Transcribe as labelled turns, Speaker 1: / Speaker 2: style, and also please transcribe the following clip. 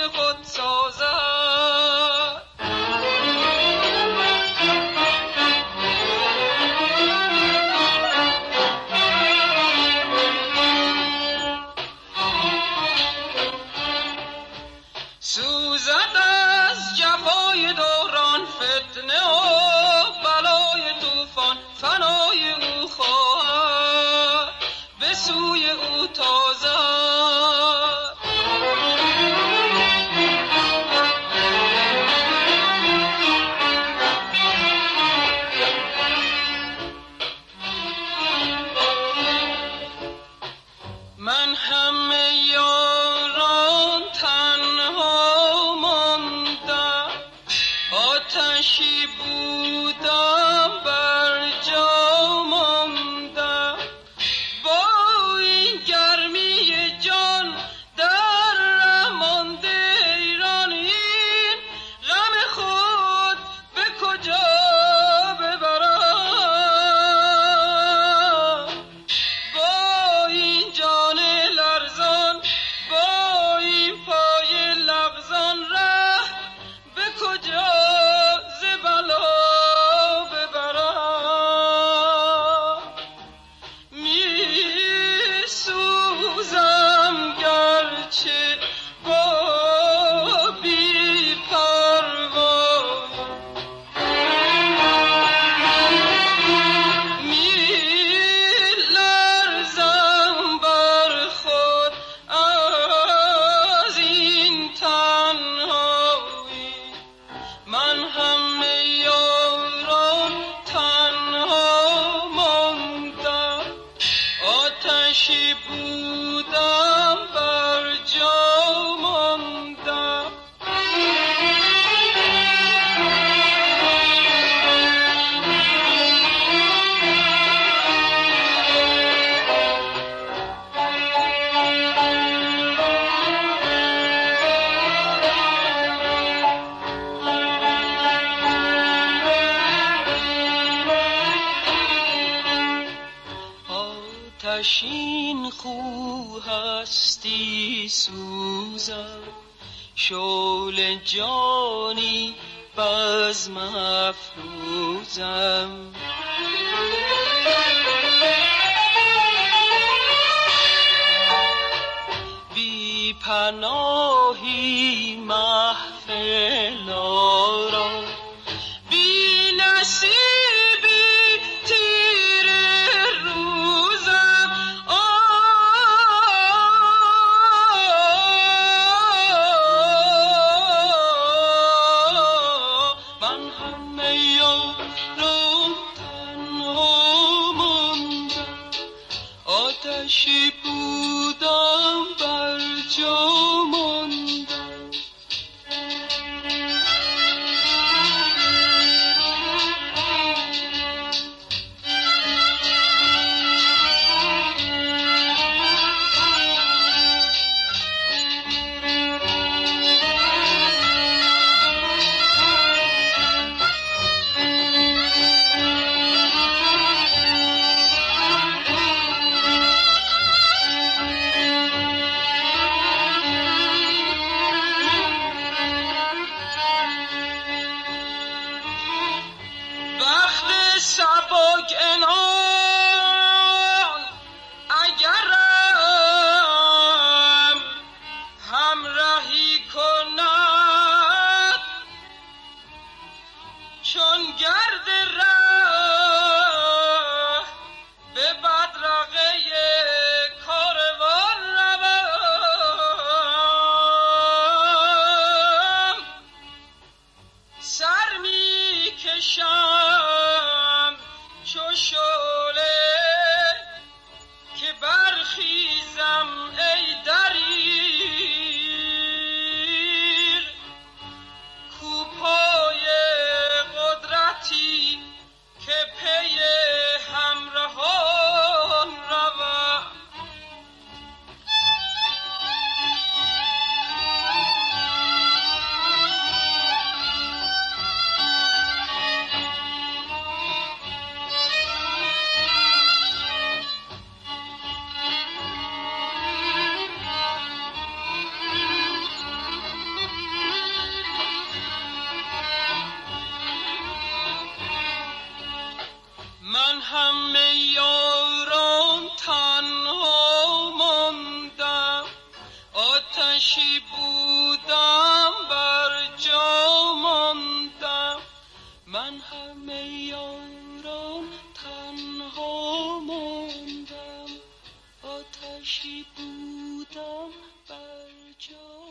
Speaker 1: خود سازد. سوزد از جفای دوران فتنه و بلای طوفان، فنای او خواهد به سوی او تازد. من همه یاران تنها ماندم، آتشی بودم بر جا ماندم، با این گرمی جان در ره مانده ایران، این غم خود به کجا ببرم؟ با این جان لرزان، با این پای لغزان، ره به کجا ز بلا ببرم؟ می سوزم گرچه با بی پروایی، می لرزم بر خود از این تنهایی. من همه یاران تنها ماندم، آتشی بودم بر جا ماندم. آتشین خو هستی سوزم، شعله جانی بزم افروزم. بی پناهی محفل آرا، بی نصیبی تیر روزم. من همه یاران تنها ماندم، آتشی بودم بر جا ماندم. وقت سبک انعام اگرم همراهی کند، چون گرد ره به بدرقه کاروان روم، سر می کشم چو شعله که برخیزم ای دیر، کوپای قدرتی من همه یاران تنها ماندم، آتشی بودم بر جا.